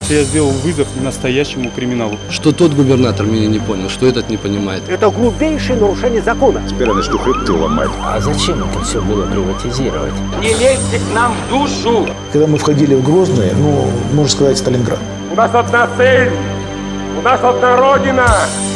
Я сделал вызов настоящему криминалу. Что тот губернатор меня не понял, что этот не понимает. Это грубейшее нарушение закона. Теперь я начну хребты ломать. А зачем это все было приватизировать? Не лезьте к нам в душу! Когда мы входили в Грозный, можно сказать, Сталинград. У нас одна цель, у нас одна родина.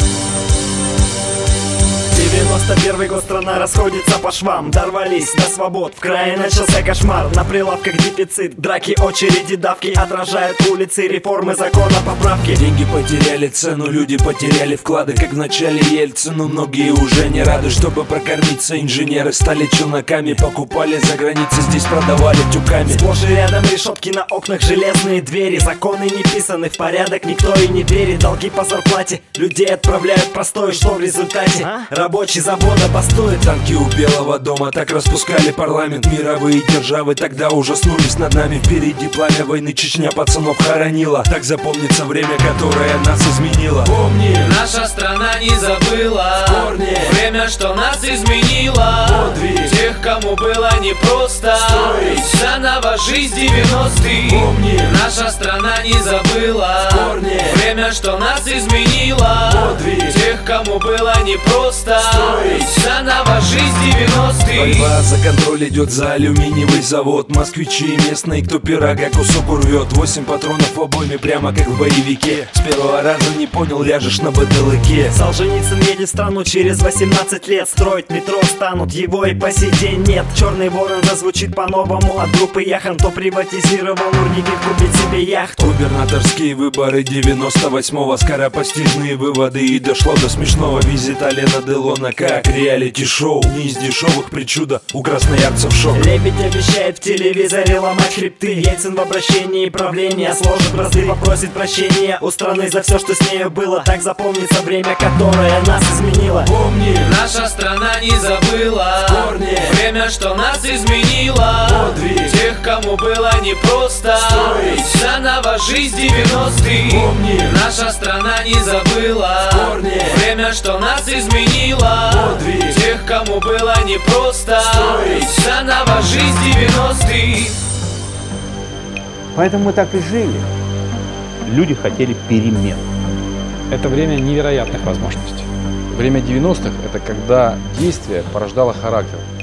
91 год, страна расходится по швам. Дорвались до свобод, в крае начался кошмар. На прилавках дефицит, драки, очереди, давки. Отражают улицы, реформы, закона, поправки. Деньги потеряли цену, люди потеряли вклады. Как в начале Ельцину, многие уже не рады. Чтобы прокормиться, инженеры стали челноками. Покупали за границей, здесь продавали тюками. Сплошь и рядом решетки на окнах, железные двери. Законы не писаны, в порядок никто и не верит. Долги по зарплате, людей отправляют в простой. Что в результате? Рабочий завода бастует. Танки у Белого дома так распускали парламент. Мировые державы тогда ужаснулись над нами. Впереди пламя войны, Чечня пацанов хоронила. Так запомнится время, которое нас изменило. Помни, наша страна не забыла корни. Время, что нас изменило. Подвиг тех, кому было непросто строить заново жизнь 90-х. Помни, наша страна не забыла корни. Время, что нас изменило. Подвиг тех, кому было непросто строить заново жизнь 90-х. Борьба за контроль идет за алюминиевый завод. Москвичи местные, кто пирога кусок урвет. 8 патронов в обойме, прямо как в боевике. С первого раза не понял, ляжешь на бутылке. Солженицын едет в страну через 18 лет. Строить метро станут, его и по сей день нет. Черный ворон зазвучит по-новому. От группы Яхонто приватизировал Нурникель, купить себе яхту. Губернаторские выборы 98-го. Скоропостижные выводы, и дошло до смешного. Визит Алена Делона как реалити-шоу. Не из дешевых, причуда, у красноярцев шок. Лебедь обещает в телевизоре ломать хребты. Ельцин в обращении правления сложит бразды, попросит прощения у страны за все, что с нею было. Так запомнится время, которое нас изменило. Помни, наша страна не забыла корни. Время, что нас изменило. Подвиг тех, кому было непросто строить заново жизнь 90-х. Помни, наша страна не забыла корни. Время, что нас изменило. Подвиг тех, кому было непросто строить заново жизнь 90-х. Поэтому мы так и жили. Люди хотели перемен. Это время невероятных возможностей. Время 90-х – это когда действие порождало характер.